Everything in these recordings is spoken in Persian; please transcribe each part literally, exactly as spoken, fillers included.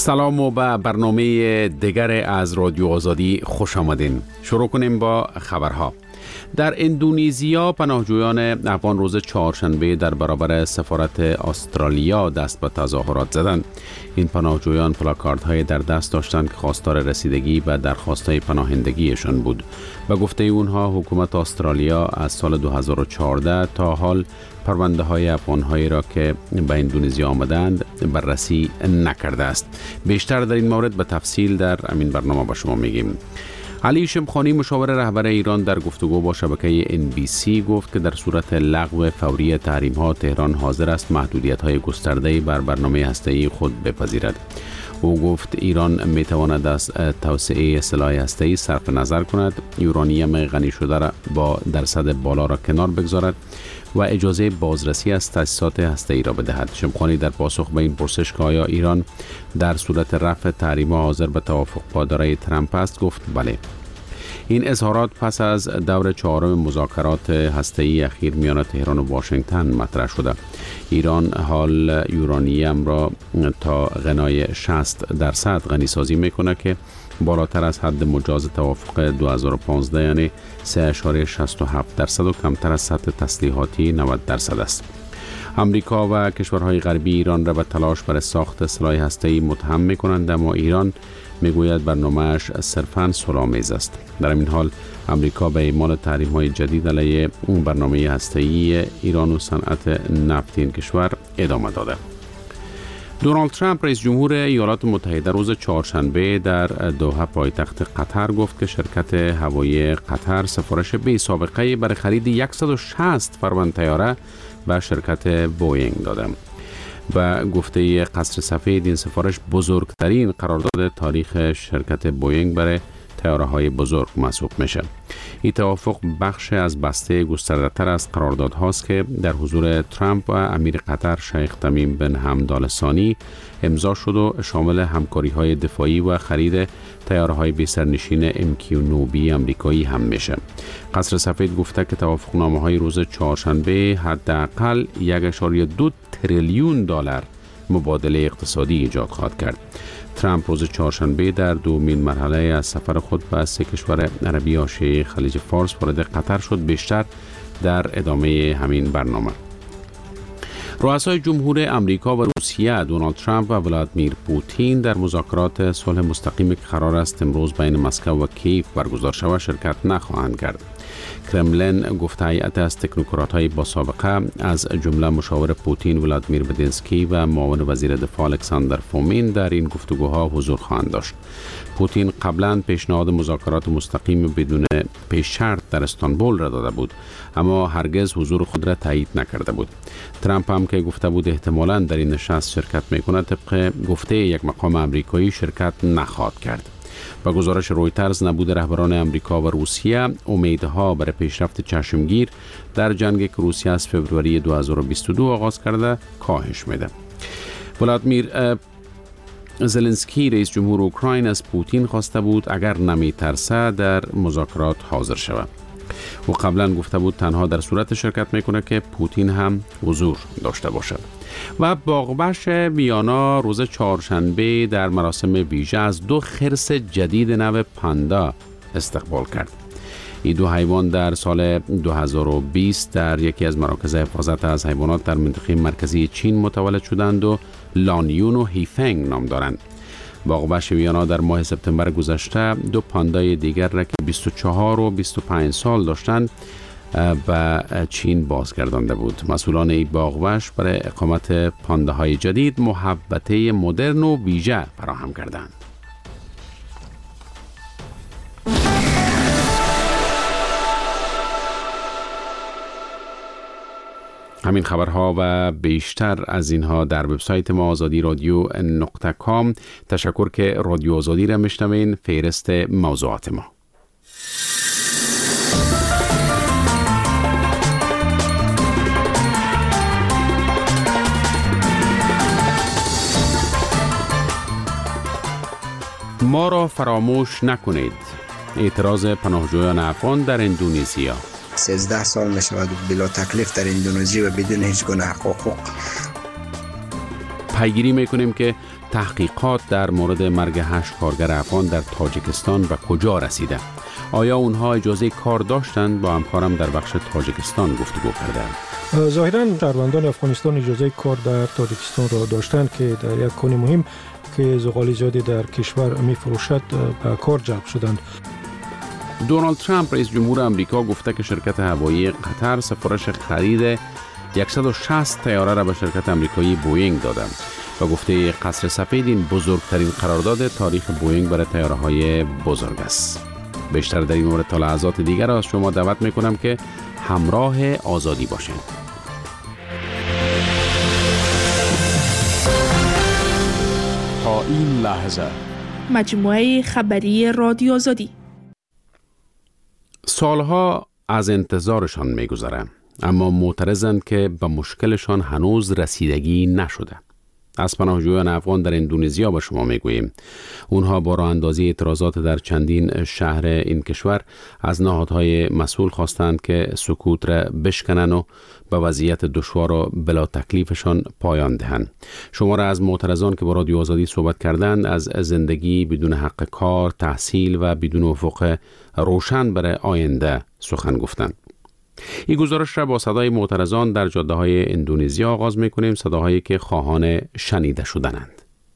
سلام و به برنامه دیگر از رادیو آزادی خوش آمدین. شروع کنیم با خبرها. در اندونزیا پناهجویان افغان روز چهارشنبه در برابر سفارت استرالیا دست به تظاهرات زدند. این پناهجویان پلاکاردهای در دست داشتند که خواستار رسیدگی به درخواست‌های پناهندگیشان بود. به گفته اونها حکومت استرالیا از سال دو هزار و چهارده تا حال پرونده های افغان‌هایی را که به اندونزیا آمدند بررسی نکرده است. بیشتر در این مورد به تفصیل در همین برنامه با شما میگیم. علی شمخانی مشاور رهبر ایران در گفتگو با شبکه ان بی سی گفت که در صورت لغو فوری تحریم‌ها تهران حاضر است محدودیت‌های گسترده‌ای بر برنامه هسته‌ای خود بپذیرد. او گفت ایران می‌تواند از توسعه سلاح هسته‌ای صرف نظر کند، یورانیم غنی شده را با درصد بالا را کنار بگذارد و اجازه بازرسی از تأسیسات هسته‌ای را بدهد. شمخانی در پاسخ به این پرسش که آیا ایران در صورت رفع تحریم‌ها حاضر به توافق با دارای ترامپ است گفت بله. این اظهارات پس از دور چهارم مذاکرات هسته‌ای اخیر میان تهران و واشنگتن مطرح شده. ایران حال یورانیم را تا غنای شصت درصد غنی سازی میکنه که بالاتر از حد مجاز توافق دو هزار و پانزده یعنی سه اشاره شصت و هفت درصد و کمتر از سطح تسلیحاتی نود درصد است. امریکا و کشورهای غربی ایران را به تلاش برای ساخت سلاح هسته‌ای متهم می‌کنند، اما ایران میگوید برنامه‌اش صرفاً صلح‌آمیز است. در این حال امریکا به اعمال تحریم‌های جدید علیه اون برنامه هسته‌ای ایران و صنعت نفت این کشور ادامه داده. دونالد ترامپ رئیس جمهور ایالات متحده روز چهارشنبه در دوحه پایتخت قطر گفت که شرکت هوایی قطر سفارش بی سابقه برای خرید صد و شصت فرمان طیاره به شرکت بوئینگ داده. و گفته قصر سفید این سفارش بزرگترین قرارداد تاریخ شرکت بوئینگ برای طیاره‌های بزرگ محسوب میشه. این توافق بخش از بسته گسترده‌تر از قراردادهاست که در حضور ترامپ و امیر قطر شیخ تمیم بن حمد آل ثانی امضا شد و شامل همکاری‌های دفاعی و خرید طیاره‌های بی سرنشین ام کیو نه بی آمریکایی هم میشه. قصر سفید گفته که توافقنامه‌های روز چهارشنبه حداقل یک و دو تریلیون دلار مبادله اقتصادی ایجاد خواهد کرد. ترامپ روز چهارشنبه در دومین مرحله از سفر خود به سه کشور عربی حاشیه خلیج فارس وارد قطر شد. بیشتر در ادامه همین برنامه. رؤسای جمهور امریکا و روسیه دونالد ترامپ و ولادیمیر پوتین در مذاکرات صلح مستقیم که قرار است امروز بین مسکو و کیف برگزار شود شرکت نخواهند کرد. کرملین گفته هیئت از تکنوکرات‌های با سابقه از جمله مشاور پوتین ولادیمیر مدینسکی و معاون وزیر دفاع الکساندر فومین در این گفتگوها حضور خواهند داشت. پوتین قبلا پیشنهاد مذاکرات مستقیم بدون پیش شرط در استانبول را داده بود، اما هرگز حضور خود را تایید نکرده بود. ترامپ هم که گفته بود احتمالاً در این نشست شرکت می‌کند، طبق گفته یک مقام آمریکایی شرکت نخواهد کرد. با گزارش رویترز نبود رهبران امریکا و روسیه امیدها برای پیشرفت چشمگیر در جنگی که روسیه از فوریه دو هزار و بیست و دو آغاز کرده کاهش میده. ولادیمیر زلنسکی رئیس جمهور اوکراین از پوتین خواسته بود اگر نمیترسه در مذاکرات حاضر شود. او قبلا گفته بود تنها در صورت شرکت میکنه که پوتین هم حضور داشته باشد. و باغوش ویانا روز چهارشنبه در مراسم ویژه از دو خرس جدید نوع پاندا استقبال کرد. این دو حیوان در سال دو هزار و بیست در یکی از مراکز حفاظت از حیوانات در منطقه مرکزی چین متولد شدند و لانیون و هیفنگ نام دارند. باغوش ویانا در ماه سپتامبر گذشته دو پاندای دیگر را که بیست و چهار و بیست و پنج سال داشتند به چین بازگردانده بود. مسئولان این باغوش برای اقامت پانداهای جدید محوطه مدرن و ویژه فراهم کردند. همین خبرها و بیشتر از اینها در وبسایت ما آزادی رادیو نقطه کام. تشکر که رادیو آزادی را میشنوین. فهرست موضوعات ما. ما را فراموش نکنید. اعتراض پناهجویان افغان در اندونزیا. سیزده سال می شود بلا تکلیف در اندونزی و بدون هیچ گونه حقوق. پیگیری میکنیم که تحقیقات در مورد مرگ هشت کارگر افغان در تاجیکستان به کجا رسیده؟ آیا اونها اجازه کار داشتند؟ با همکارم در بخش تاجیکستان گفتگو کردند. ظاهراً شهروندان افغانستان اجازه کار در تاجیکستان را داشتند که در یک کان مهم که زغال زیادی در کشور می‌فروشد به کار جلب شدند. دونالد ترامپ رئیس جمهور امریکا گفته که شرکت هوایی قطر سفارش خرید صد و شصت طیاره را به شرکت امریکایی بوئینگ داده. و گفته قصر سفید این بزرگترین قرارداد تاریخ بوئینگ برای طیاره‌های بزرگ است. بیشتر در این مورد تا لحظات دیگر را از شما دعوت میکنم که همراه آزادی باشین. تا این لحظه مجموعه خبری رادیو آزادی. سالها از انتظارشان میگذره، اما معترضند که به مشکلشان هنوز رسیدگی نشده. از پناهجویان افغان در اندونزیا به شما میگوییم. اونها با راه اندازی اعتراضات در چندین شهر این کشور از نهادهای مسئول خواستند که سکوت را بشکنن و به وضعیت دشوار و بلا تکلیفشان پایان دهند. شماره از معترضان که با رادیو آزادی صحبت کردند از زندگی بدون حق کار، تحصیل و بدون افق روشن برای آینده سخن گفتند. این گزارش را با صدای معترضان در جاده های اندونزیا آغاز می کنیم، صداهایی که خواهان شنیده شدنند.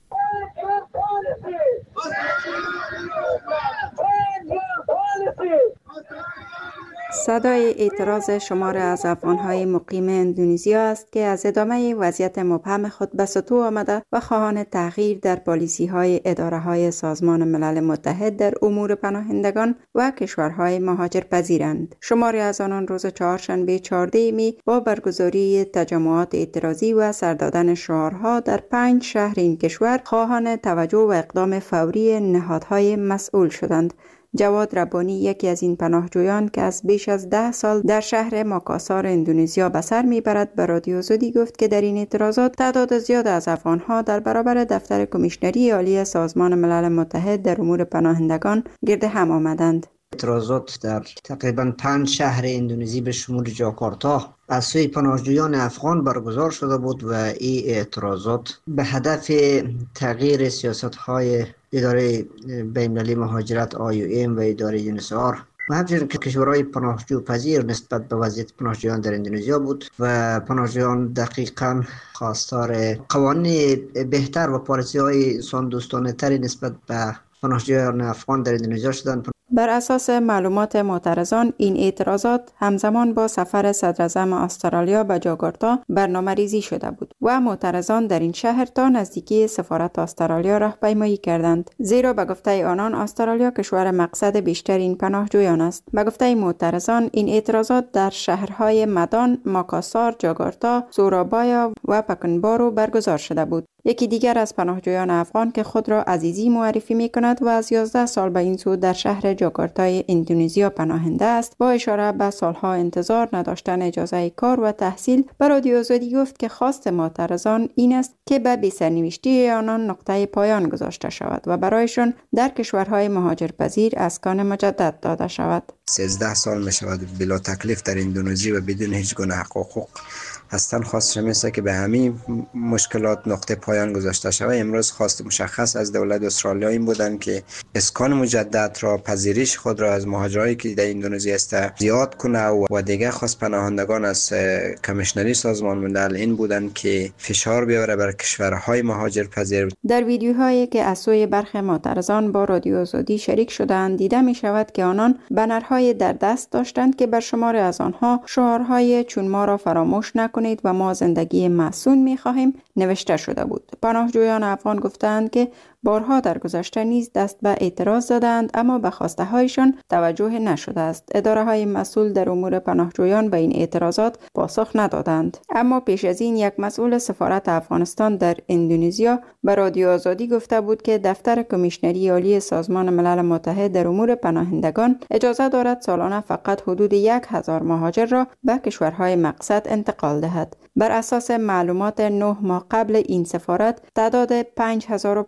صدای اعتراض شمار از افغان‌های مقیم اندونزیا است که از ادامه وضعیت مبهم خود به سطوح آمده و خواهان تغییر در پالیسی‌های اداره‌های سازمان ملل متحد در امور پناهندگان و کشورهای مهاجرپذیرند. شماری از آنان روز چهارشنبه چهاردهم می با برگزاری تجمعات اعتراضی و سر دادن شعارها در پنج شهر این کشور خواهان توجه و اقدام فوری نهادهای مسئول شدند. جواد ربانی، یکی از این پناهجویان که از بیش از ده سال در شهر ماکاسار اندونزیا به سر میبرد، به رادیو آزادی گفت که در این اعتراضات تعداد زیاد از افغانها در برابر دفتر کمیشنری عالی سازمان ملل متحد در امور پناهندگان گرد هم آمدند. اعتراضات در تقریبا پنج شهر اندونزی به شمول جاکارتا از سوی پناهجویان افغان برگزار شده بود و این اعتراضات به هدف تغییر سیاست‌های اداره بین‌المللی مهاجرت آی او ام و اداره یونس‌آر و همچنین که کشورهای پناهجو پذیر نسبت به وضعیت پناهجویان در اندونزیا بود و پناهجویان دقیقاً خواستار قوانین بهتر و پالیسی‌های انسان دوستانه تری نسبت به پناهجویان افغان در اندونزیا شدند. بر اساس معلومات معترضان، این اعتراضات همزمان با سفر صدراعظم استرالیا به جاکارتا برنامه‌ریزی شده بود و معترضان در این شهر تا نزدیکی سفارت استرالیا راهپیمایی کردند، زیرا به گفته آنان استرالیا کشور مقصد بیشتر این پناهجویان است. به گفته معترضان، این اعتراضات در شهرهای مدان، ماکاسار، جاکارتا، سورابایا و پکنبارو برگزار شده بود. یکی دیگر از پناهجویان افغان که خود را عزیزی معرفی می کند و از یازده سال به این سو در شهر جاکارتای اندونزیا پناهنده است، با اشاره به سالها انتظار نداشتن اجازه کار و تحصیل، به رادیو آزادی گفت که خواست معترضان این است که به بی‌سرنوشتی آنان نقطه پایان گذاشته شود و برایشان در کشورهای مهاجرپذیر اسکان مجدد داده شود. سیزده سال می شود بلا تکلیف در اندونزی و بدون هیچ گونه حق و حقوق هستن. خواست میشه که به همین مشکلات نقطه پایان گذاشته شود. امروز خواست مشخص از دولت استرالیا این بودن که اسکان مجدد را، پذیرش خود را از مهاجرایی که در اندونزی است زیاد کنه و دیگه خواست پناهندگان از کمیشنری سازمان ملل این بودن که فشار بیاره بر کشورهای مهاجرپذیر. در ویدیوهایی که از سوی برخی معترضان با رادیو آزادی شریک شدند دیده می شود که آنان بنرهای در دست داشتند که بر شمار از آنها شعارهای چون ما را فراموش نکنید و ما زندگی معصوم می خواهیم نوشته شده بود. پناهجویان افغان گفتند که بارها در گذشته نیز دست به اعتراض دادند، اما به خواسته هایشان توجه نشده است. اداره های مسئول در امور پناهجویان به این اعتراضات پاسخ ندادند. اما پیش از این یک مسئول سفارت افغانستان در اندونزیا به رادیو آزادی گفته بود که دفتر کمیشنری عالی سازمان ملل متحد در امور پناهندگان اجازه دارد سالانه فقط حدود یک هزار مهاجر را به کشورهای مقصد انتقال دهد. بر اساس معلومات نه ماه قبل این سفارت، تعداد پنج هزار و پانصد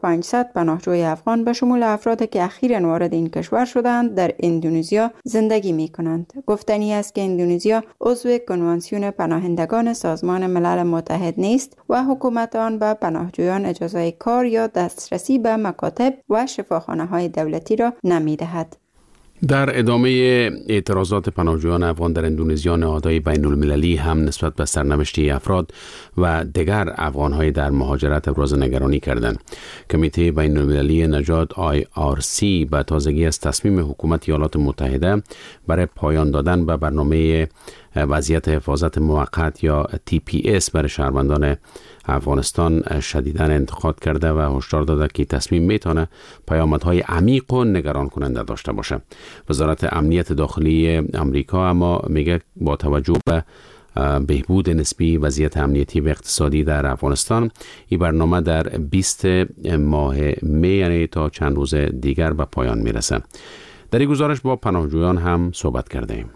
نود پناهجوی افغان به شمول افرادی که اخیراً وارد این کشور شدند در اندونزیا زندگی می کنند. گفتنی است که اندونزیا عضو کنوانسیون پناهندگان سازمان ملل متحد نیست و حکومت آن به پناهجویان اجازه کار یا دسترسی به مکاتب و شفاخانه‌های دولتی را نمی‌دهد. در ادامه اعتراضات پناهجویان افغان در اندونزیا، نهادهای بین المللی هم نسبت به سرنوشت افراد و دیگر افغان‌های در مهاجرت ابراز نگرانی کردند. کمیته بین المللی نجات آی آر سی به تازگی از تصمیم حکومت ایالات متحده برای پایان دادن به برنامه وضعیت حفاظت موقت یا تی پی اس برای شهروندان افغانستان شدیداً انتقاد کرده و هشدار داده که تصمیم میتونه پیامدهای عمیق و نگران کننده داشته باشه. وزارت امنیت داخلی امریکا اما میگه با توجه به بهبود نسبی وضعیت امنیتی و اقتصادی در افغانستان، این برنامه در بیست ماه می یعنی تا چند روز دیگر به پایان میرسه. در این گزارش با پناهجویان هم صحبت کردیم.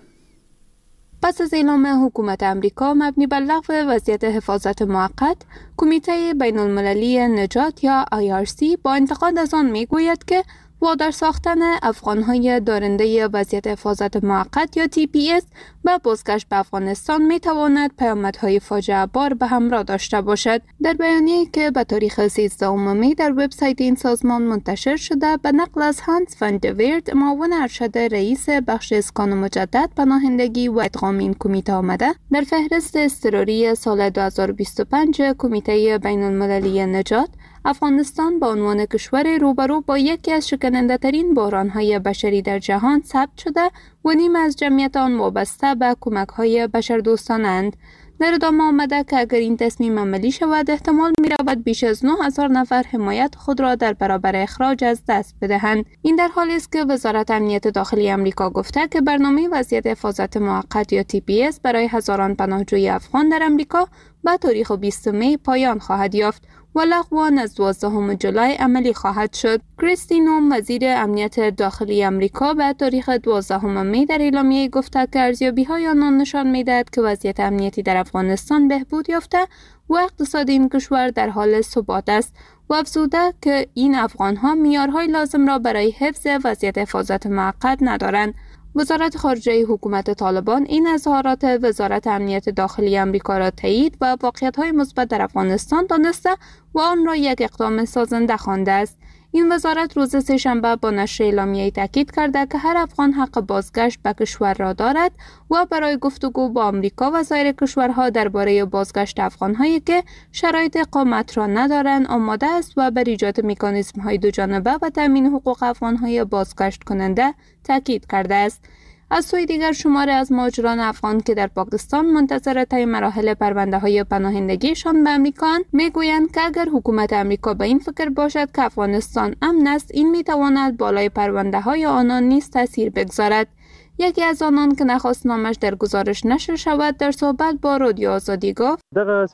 پس از اعلام حکومت امریکا مبنی بر لغو وضعیت حفاظت موقت، کمیته بین المللی نجات یا آی آر سی با انتقاد از آن میگوید که وادار ساختن افغان‌های دارنده وضعیت حفاظت موقت یا تی پی اس به بازگشت به افغانستان می‌تواند پیامدهای فاجعه بار به همراه داشته باشد. در بیانیه‌ای که به تاریخ سیزدهم می در وبسایت این سازمان منتشر شده، به نقل از هانس فان دویرد، معاون ارشد رئیس بخش اسکان مجدد، پناهندگی و ادغام این کمیته آمده، در فهرست اضطراری سال دو هزار و بیست و پنج کمیته بین المللی نجات، افغانستان به عنوان کشور روبرو با یکی از شکننده ترین بحران‌های بشری در جهان ثبت شده و نیم از جمعیت آن وابسته به کمک‌های بشردوستانند. در ادامه آمده که اگر این تصمیم عملی شود، احتمال می‌رود بیش از نه هزار نفر حمایت خود را در برابر اخراج از دست بدهند. این در حالی است که وزارت امنیت داخلی آمریکا گفته که برنامه وضعیت حفاظت موقت یا تی پی اس برای هزاران پناهجوی افغان در آمریکا به تاریخ بیست می پایان خواهد یافت و لغو آن از دوازدهم جولای عملی خواهد شد. کریستی نوم، وزیر امنیت داخلی آمریکا، به تاریخ دوازدهم می در اعلامیه گفته که ارزیابی‌های آنان نشان می‌دهد که وضعیت امنیتی در افغانستان بهبود یافته و اقتصاد این کشور در حال ثبات است و افزوده که این افغان‌ها معیارهای لازم را برای حفظ وضعیت حفاظت موقت ندارند. وزارت خارجه حکومت طالبان این اظهارات وزارت امنیت داخلی آمریکا را تایید و واقعیت‌های مثبت در افغانستان دانسته و آن را یک اقدام سازنده خوانده است. این وزارت روز سه‌شنبه با نشر اعلامیه‌ای تاکید کرده که هر افغان حق بازگشت به کشور را دارد و برای گفتگو با آمریکا و سایر کشورها درباره بازگشت افغان‌هایی که شرایط اقامت را ندارند آماده است و بر ایجاد مکانیزم‌های دوجانبه و تامین حقوق افغان‌های بازگشت کننده تاکید کرده است. از سوی دیگر، شماری از مهاجران افغان که در پاکستان منتظر طی مراحل پرونده‌های پناهندگیشان به امریکا میگویند که اگر حکومت امریکا به این فکر باشد که افغانستان امن است، این میتواند بالای پرونده‌های آنان نیز تاثیر بگذارد. یکی از آنان که نخواست نامش در گزارش نشر شود، در صحبت با رادیو آزادی گفت: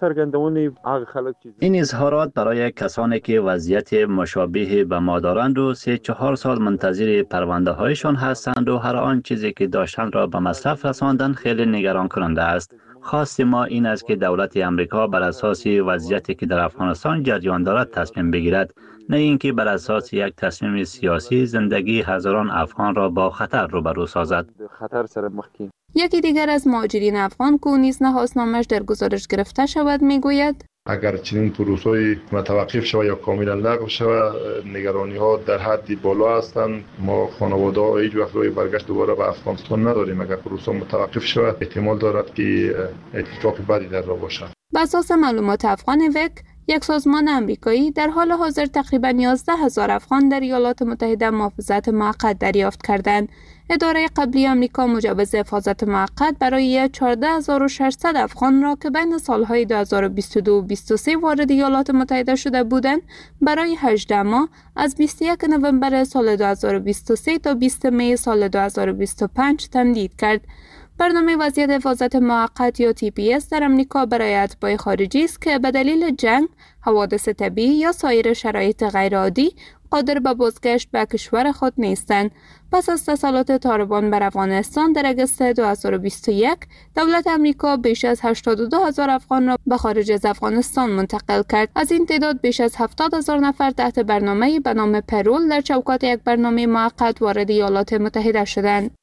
این اظهارات برای کسانی که وضعیت مشابه به ما دارند و سه چهار سال منتظر پرونده هایشان هستند و هر آن چیزی که داشتند را به مصرف رساندن خیلی نگران کننده است. خواست ما این است که دولت امریکا بر اساس وضعیتی که در افغانستان جریان دارد تصمیم بگیرد، نه اینکه بر اساس یک تصمیم سیاسی زندگی هزاران افغان را با خطر روبرو سازد. یکی دیگر از مهاجرین افغان که نیز نخواست نامش در گزارش گرفته شود میگوید: اگر چنین پروسه‌ای متوقف شود یا کاملا لغو شود، نگرانی ها در حد بالا هستند. ما خانواده ها هیچ وقت روی برگشت دوباره به افغانستان نداریم. اگر پروسه متوقف شود، احتمال دارد که اتفاق بدی در راه باشد. بر اساس معلومات افغان وک، یک سازمان آمریکایی، در حال حاضر تقریباً یازده هزار افغان در ایالات متحده محافظت موقت دریافت کردند. اداره قبلی آمریکا مجوز حفاظت موقت برای چهارده هزار و ششصد افغان را که بین سالهای دو هزار و بیست و دو و بیست و سه وارد ایالات متحده شده بودند، برای هجده ماه از بیست و یک نوامبر سال دو هزار و بیست و سه تا بیست می سال دو هزار و بیست و پنج تمدید کرد. برنامه وضعیت حفاظت موقت یا تی پی اس در امریکا برای اتباع خارجی است که به دلیل جنگ، حوادث طبیعی یا سایر شرایط غیرعادی قادر به بازگشت به کشور خود نیستند. پس از تسلط طالبان بر افغانستان در اگست دو هزار و بیست و یک، دولت امریکا بیش از هشتاد و دو هزار افغان را به خارج از افغانستان منتقل کرد. از این تعداد بیش از هفتاد هزار نفر تحت برنامه‌ای به نام پرول در چوکات یک برنامه موقت وارد ایالات متحده شدند.